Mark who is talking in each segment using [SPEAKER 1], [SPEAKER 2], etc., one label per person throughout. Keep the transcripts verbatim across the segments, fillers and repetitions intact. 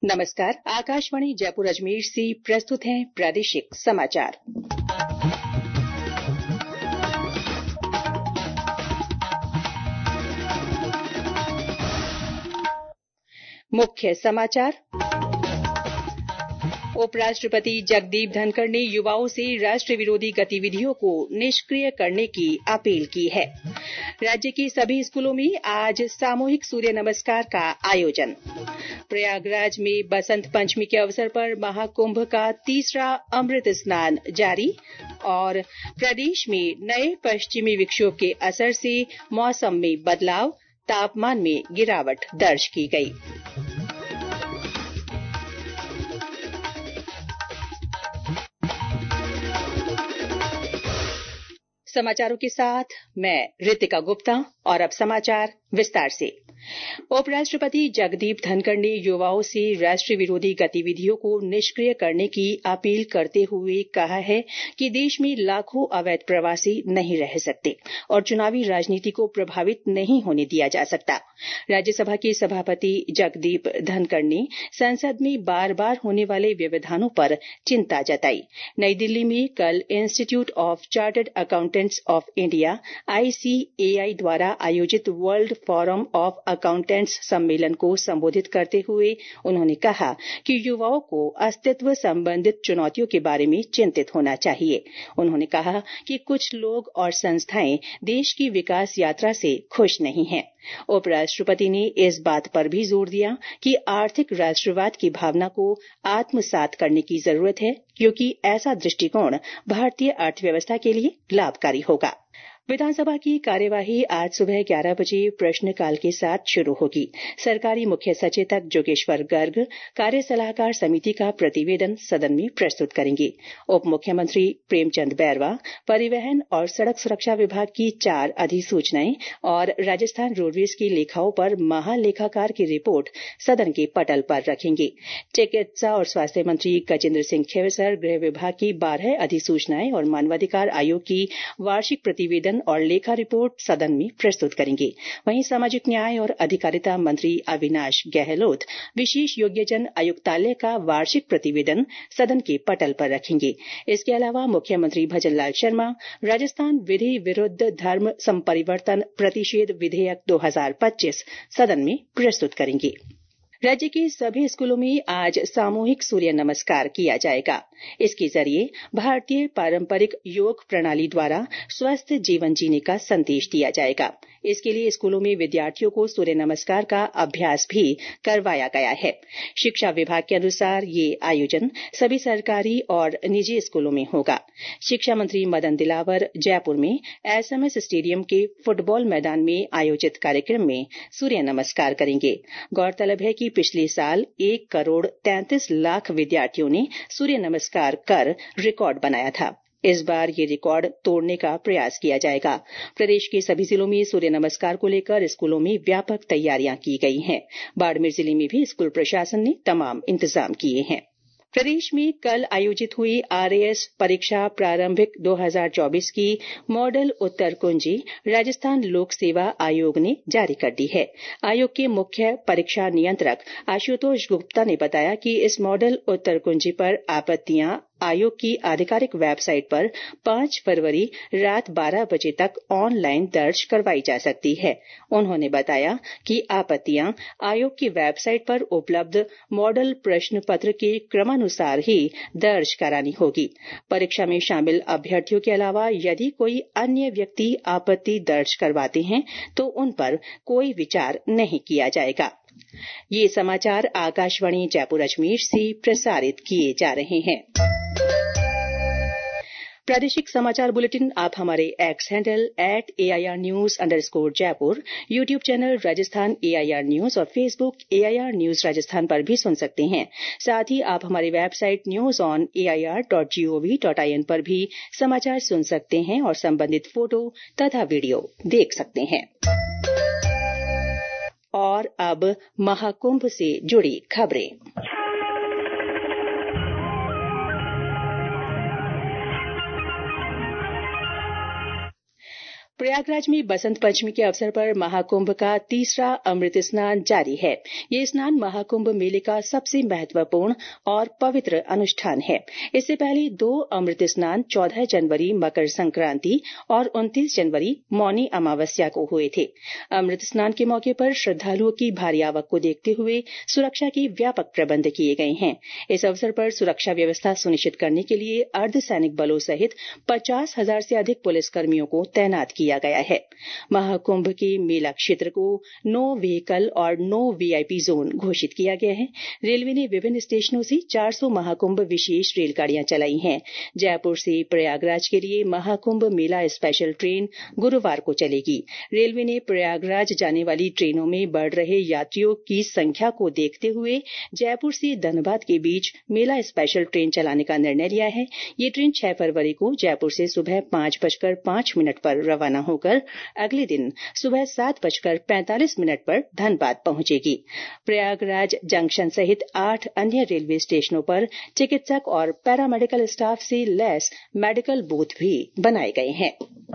[SPEAKER 1] नमस्कार। आकाशवाणी जयपुर अजमेर से प्रस्तुत हैं प्रादेशिक समाचार। मुख्य समाचार। उपराष्ट्रपति जगदीप धनखड़ ने युवाओं से राष्ट्र विरोधी गतिविधियों को निष्क्रिय करने की अपील की है। राज्य के सभी स्कूलों में आज सामूहिक सूर्य नमस्कार का आयोजन। प्रयागराज में बसंत पंचमी के अवसर पर महाकुंभ का तीसरा अमृत स्नान जारी और प्रदेश में नए पश्चिमी विक्षोभ के असर से मौसम में बदलाव, तापमान में गिरावट दर्ज की गई। समाचारों के साथ मैं रितिका गुप्ता और अब समाचार विस्तार से। उपराष्ट्रपति जगदीप धनखड़ ने युवाओं से राष्ट्र विरोधी गतिविधियों को निष्क्रिय करने की अपील करते हुए कहा है कि देश में लाखों अवैध प्रवासी नहीं रह सकते और चुनावी राजनीति को प्रभावित नहीं होने दिया जा सकता। राज्यसभा के सभापति जगदीप धनखड़ ने संसद में बार बार होने वाले व्यवधानों पर चिंता जताई। नई दिल्ली में कल Institute of Chartered Accountants of India I C A I द्वारा आयोजित वर्ल्ड फोरम ऑफ अकाउंटेंट्स सम्मेलन को संबोधित करते हुए उन्होंने कहा कि युवाओं को अस्तित्व संबंधित चुनौतियों के बारे में चिंतित होना चाहिए। उन्होंने कहा कि कुछ लोग और संस्थाएं देश की विकास यात्रा से खुश नहीं हैं। उपराष्ट्रपति ने इस बात पर भी जोर दिया कि आर्थिक राष्ट्रवाद की भावना को आत्मसात करने की जरूरत है, क्योंकि ऐसा दृष्टिकोण भारतीय अर्थव्यवस्था के लिए लाभकारी होगा। विधानसभा की कार्यवाही आज सुबह ग्यारह बजे प्रश्नकाल के साथ शुरू होगी। सरकारी मुख्य सचेतक जोगेश्वर गर्ग कार्य सलाहकार समिति का प्रतिवेदन सदन में प्रस्तुत करेंगे। उप मुख्यमंत्री प्रेमचंद बैरवा परिवहन और सड़क सुरक्षा विभाग की चार अधिसूचनाएं और राजस्थान रोडवेज की लेखाओं पर महालेखाकार की रिपोर्ट सदन के पटल पर रखेंगे। चिकित्सा और स्वास्थ्य मंत्री गजेंद्र सिंह खेवसर गृह विभाग की बारह अधिसूचनाएं और मानवाधिकार आयोग की वार्षिक प्रतिवेदन और लेखा रिपोर्ट सदन में प्रस्तुत करेंगे। वहीं सामाजिक न्याय और अधिकारिता मंत्री अविनाश गहलोत विशेष योग्यजन आयुक्तालय का वार्षिक प्रतिवेदन सदन के पटल पर रखेंगे। इसके अलावा मुख्यमंत्री भजनलाल शर्मा राजस्थान विधि विरुद्ध धर्म संपरिवर्तन प्रतिषेध विधेयक दो हज़ार पच्चीस सदन में प्रस्तुत करेंगे। राज्य के सभी स्कूलों में आज सामूहिक सूर्य नमस्कार किया जाएगा। इसके जरिए भारतीय पारंपरिक योग प्रणाली द्वारा स्वस्थ जीवन जीने का संदेश दिया जाएगा। इसके लिए स्कूलों में विद्यार्थियों को सूर्य नमस्कार का अभ्यास भी करवाया गया है। शिक्षा विभाग के अनुसार ये आयोजन सभी सरकारी और निजी स्कूलों में होगा। शिक्षा मंत्री मदन दिलावर जयपुर में एस एम एस स्टेडियम के फुटबॉल मैदान में आयोजित कार्यक्रम में सूर्य नमस्कार करेंगे। गौरतलब है कि पिछले साल एक करोड़ तैंतीस लाख विद्यार्थियों ने सूर्य नमस्कार कर रिकॉर्ड बनाया था। इस बार ये रिकॉर्ड तोड़ने का प्रयास किया जाएगा। प्रदेश के सभी जिलों में सूर्य नमस्कार को लेकर स्कूलों में व्यापक तैयारियां की गई हैं। बाड़मेर जिले में भी स्कूल प्रशासन ने तमाम इंतजाम किए हैं। प्रदेश में कल आयोजित हुई आर ए एस परीक्षा प्रारंभिक दो हज़ार चौबीस की मॉडल उत्तर कुंजी राजस्थान लोक सेवा आयोग ने जारी कर दी है। आयोग के मुख्य परीक्षा नियंत्रक आशुतोष गुप्ता ने बताया कि इस मॉडल उत्तर कुंजी पर आपत्तियां आयोग की आधिकारिक वेबसाइट पर पांच फरवरी रात बारह बजे तक ऑनलाइन दर्ज करवाई जा सकती है। उन्होंने बताया कि आपत्तियां आयोग की वेबसाइट पर उपलब्ध मॉडल प्रश्न पत्र के क्रमानुसार ही दर्ज करानी होगी। परीक्षा में शामिल अभ्यर्थियों के अलावा यदि कोई अन्य व्यक्ति आपत्ति दर्ज करवाते हैं तो उन पर कोई विचार नहीं किया जाएगा। ये समाचार आकाशवाणी जयपुर अजमेर से प्रसारित किए जा रहे हैं। प्रादेशिक समाचार बुलेटिन आप हमारे X handle at A I R news underscore Jaipur, YouTube channel Rajasthan A I R news और Facebook A I R news Rajasthan पर भी सुन सकते हैं। साथ ही आप हमारी website news on A I R dot G O V dot I N पर भी समाचार सुन सकते हैं और संबंधित फोटो तथा वीडियो देख सकते हैं। और अब महाकुंभ से जुड़ी खबरें। प्रयागराज में बसंत पंचमी के अवसर पर महाकुंभ का तीसरा अमृत स्नान जारी है। ये स्नान महाकुंभ मेले का सबसे महत्वपूर्ण और पवित्र अनुष्ठान है। इससे पहले दो अमृत स्नान चौदह जनवरी मकर संक्रांति और उनतीस जनवरी मौनी अमावस्या को हुए थे। अमृत स्नान के मौके पर श्रद्धालुओं की भारी आवक को देखते हुए सुरक्षा के व्यापक प्रबंध किए गए हैं। इस अवसर पर सुरक्षा व्यवस्था सुनिश्चित करने के लिए अर्धसैनिक बलों सहित पचास हजार से अधिक पुलिसकर्मियों को तैनात किया किया गया है। महाकुंभ के मेला क्षेत्र को नो व्हीकल और नो वीआईपी जोन घोषित किया गया है। रेलवे ने विभिन्न स्टेशनों से चार सौ महाकुंभ विशेष रेलगाड़ियां चलाई हैं। जयपुर से प्रयागराज के लिए महाकुंभ मेला स्पेशल ट्रेन गुरुवार को चलेगी। रेलवे ने प्रयागराज जाने वाली ट्रेनों में बढ़ रहे यात्रियों की संख्या को देखते हुए जयपुर से धनबाद के बीच मेला स्पेशल ट्रेन चलाने का निर्णय लिया है। ये ट्रेन छह फरवरी को जयपुर से सुबह पांच बजकर पांच मिनट पर रवाना होकर अगले दिन सुबह सात बजकर पैंतालीस मिनट पर धनबाद पहुंचेगी। प्रयागराज जंक्शन सहित आठ अन्य रेलवे स्टेशनों पर चिकित्सक और पैरामेडिकल स्टाफ से लैस मेडिकल बूथ भी बनाए गए हैं।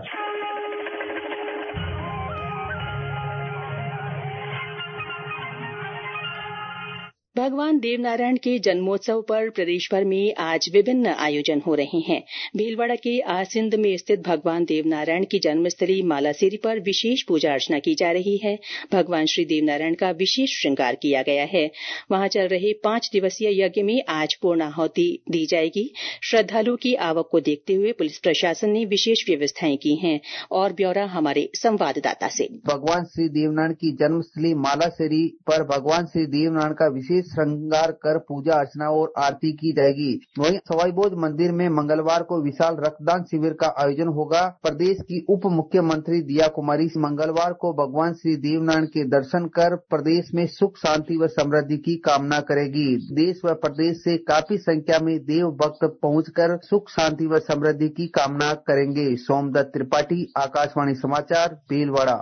[SPEAKER 1] भगवान देवनारायण के जन्मोत्सव पर प्रदेश भर में आज विभिन्न आयोजन हो रहे हैं। भीलवाड़ा के आसिंद में स्थित भगवान देवनारायण की जन्मस्थली मालासेरी पर विशेष पूजा अर्चना की जा रही है। भगवान श्री देवनारायण का विशेष श्रृंगार किया गया है। वहां चल रहे पांच दिवसीय यज्ञ में आज पूर्णाहुति दी जाएगी। श्रद्धालुओं की आवक को देखते हुए पुलिस प्रशासन ने विशेष व्यवस्थाएं की हैं। और ब्यौरा हमारे संवाददाता से।
[SPEAKER 2] भगवान श्री देवनारायण की जन्मस्थली मालासेरी पर भगवान श्री देवनारायण का विशेष श्रृंगार कर पूजा अर्चना और आरती की जाएगी। वहीं सवाईबोध मंदिर में मंगलवार को विशाल रक्तदान शिविर का आयोजन होगा। प्रदेश की उप मुख्यमंत्री दिया कुमारी मंगलवार को भगवान श्री देवनारायण के दर्शन कर प्रदेश में सुख शांति व समृद्धि की कामना करेगी। देश व प्रदेश से काफी संख्या में देव भक्त पहुंचकर सुख शांति व समृद्धि की कामना करेंगे। सोमदत्त त्रिपाठी, आकाशवाणी समाचार, भीलवाड़ा।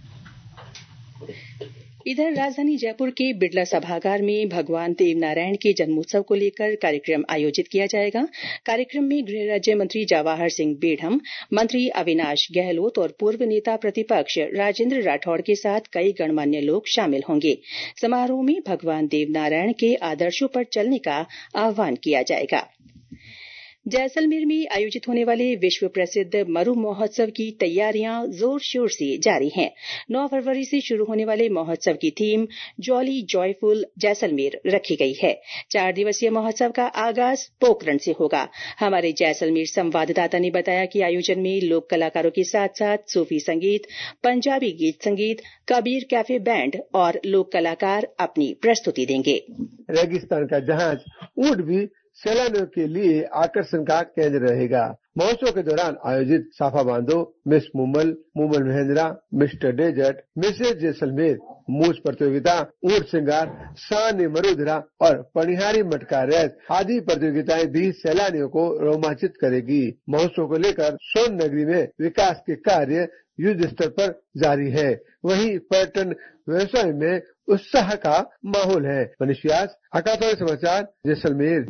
[SPEAKER 1] इधर राजधानी जयपुर के बिड़ला सभागार में भगवान देवनारायण के जन्मोत्सव को लेकर कार्यक्रम आयोजित किया जाएगा। कार्यक्रम में गृह राज्य मंत्री जवाहर सिंह बेढ़म, मंत्री अविनाश गहलोत और पूर्व नेता प्रतिपक्ष राजेंद्र राठौड़ के साथ कई गणमान्य लोग शामिल होंगे। समारोह में भगवान देवनारायण के आदर्शों पर चलने का आह्वान किया जाएगा। जैसलमेर में आयोजित होने वाले विश्व प्रसिद्ध मरु महोत्सव की तैयारियां जोर शोर से जारी हैं। नौ फरवरी से शुरू होने वाले महोत्सव की थीम जॉली जॉयफुल जैसलमेर रखी गई है। चार दिवसीय महोत्सव का आगाज पोकरण से होगा। हमारे जैसलमेर संवाददाता ने बताया कि आयोजन में लोक कलाकारों के साथ साथ सूफी संगीत, पंजाबी गीत संगीत, कबीर कैफे बैंड और लोक कलाकार अपनी प्रस्तुति देंगे।
[SPEAKER 3] रेगिस्तान का जहाज ऊंट भी सैलानियों के लिए आकर्षण का केंद्र रहेगा। महोत्सव के दौरान आयोजित साफा बांधो, Miss Mumal, Mumal Mahendra, Mister Desert, Mrs Jaisalmer, मूछ प्रतियोगिता, ऊंट श्रृंगार, शान मरुधरा और पनिहारी मटका रेस आदि प्रतियोगिताएं भी सैलानियों को रोमांचित करेगी। महोत्सव को लेकर सोन नगरी में विकास के कार्य युद्ध स्तर पर जारी है। वहीं पर्यटन व्यवसाय में उत्साह का माहौल है। मनीष व्यास, आकाशवाणी समाचार, जैसलमेर।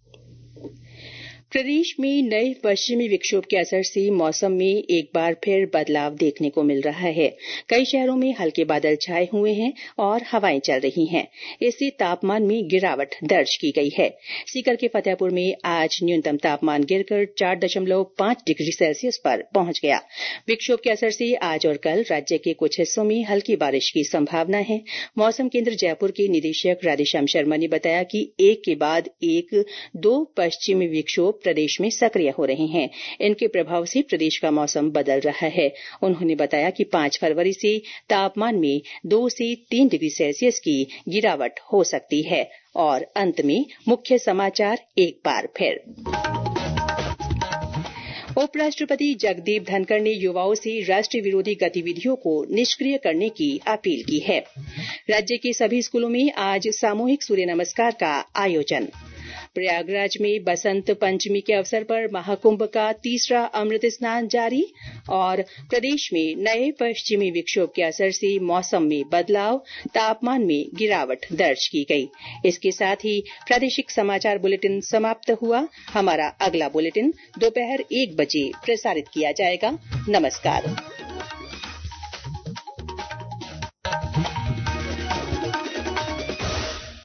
[SPEAKER 1] प्रदेश में नए पश्चिमी विक्षोभ के असर से मौसम में एक बार फिर बदलाव देखने को मिल रहा है। कई शहरों में हल्के बादल छाए हुए हैं और हवाएं चल रही हैं। इससे तापमान में गिरावट दर्ज की गई है। सीकर के फतेहपुर में आज न्यूनतम तापमान गिरकर चार दशमलव पांच डिग्री सेल्सियस पर पहुंच गया। विक्षोभ के असर से आज और कल राज्य के कुछ हिस्सों में हल्की बारिश की संभावना है। मौसम केंद्र जयपुर के निदेशक राधेश्याम शर्मा ने बताया कि एक के बाद एक दो पश्चिमी विक्षोभ प्रदेश में सक्रिय हो रहे हैं। इनके प्रभाव से प्रदेश का मौसम बदल रहा है। उन्होंने बताया कि पांच फरवरी से तापमान में दो से तीन डिग्री सेल्सियस की गिरावट हो सकती है। और अंत में मुख्य समाचार एक बार फिर। उपराष्ट्रपति जगदीप धनखड़ ने युवाओं से राष्ट्र विरोधी गतिविधियों को निष्क्रिय करने की अपील की है। राज्य के सभी स्कूलों में आज सामूहिक सूर्य नमस्कार का आयोजन। प्रयागराज में बसंत पंचमी के अवसर पर महाकुंभ का तीसरा अमृत स्नान जारी। और प्रदेश में नए पश्चिमी विक्षोभ के असर से मौसम में बदलाव, तापमान में गिरावट दर्ज की गई। इसके साथ ही प्रादेशिक समाचार बुलेटिन समाप्त हुआ। हमारा अगला बुलेटिन दोपहर एक बजे प्रसारित किया जाएगा। नमस्कार।